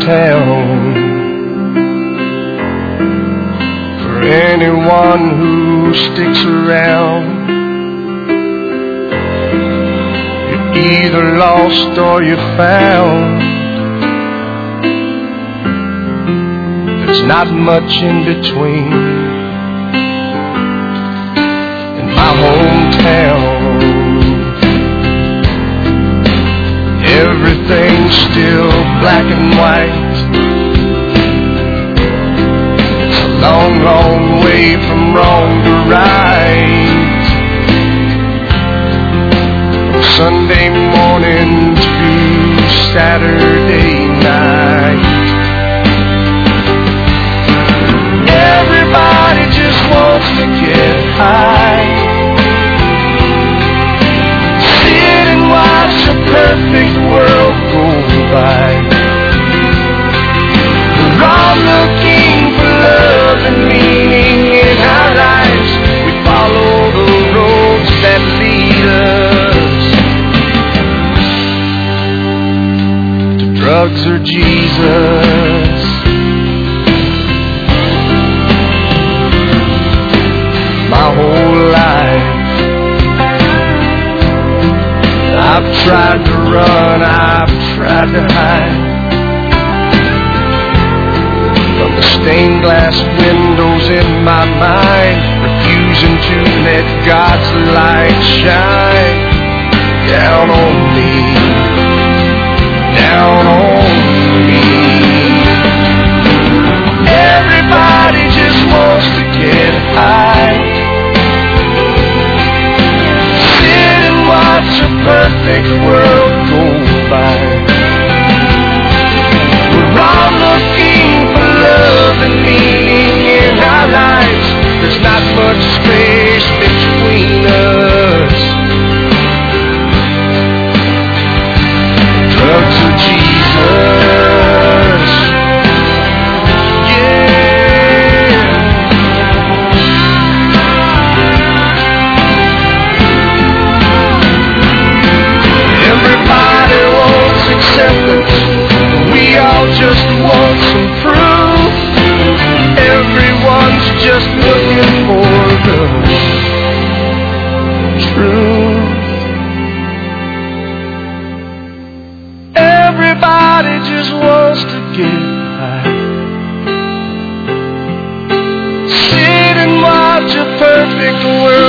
hometown. For anyone who sticks around, you're either lost or you're found. There's not much in between. In my hometown, everything's still black and white. It's a long, long way from wrong to right. From Sunday morning to Saturday night, everybody just wants to get high. Sit and watch a perfect world go by. We're all looking for love and meaning in our lives. We follow the roads that lead us to drugs or Jesus. My whole life I've tried to run, I've tried to hide from the stained glass windows in my mind, refusing to let God's light shine down on me, down on me. Everybody just wants to get high. Watch a perfect world go by. We're all looking for love and meaning in our lives. There's not much space between us. Drugs or Jesus. Yeah. Everybody wants acceptance. We all just want some proof. Everyone's just looking for the truth. Everybody just wants to get high. Sit and watch a perfect world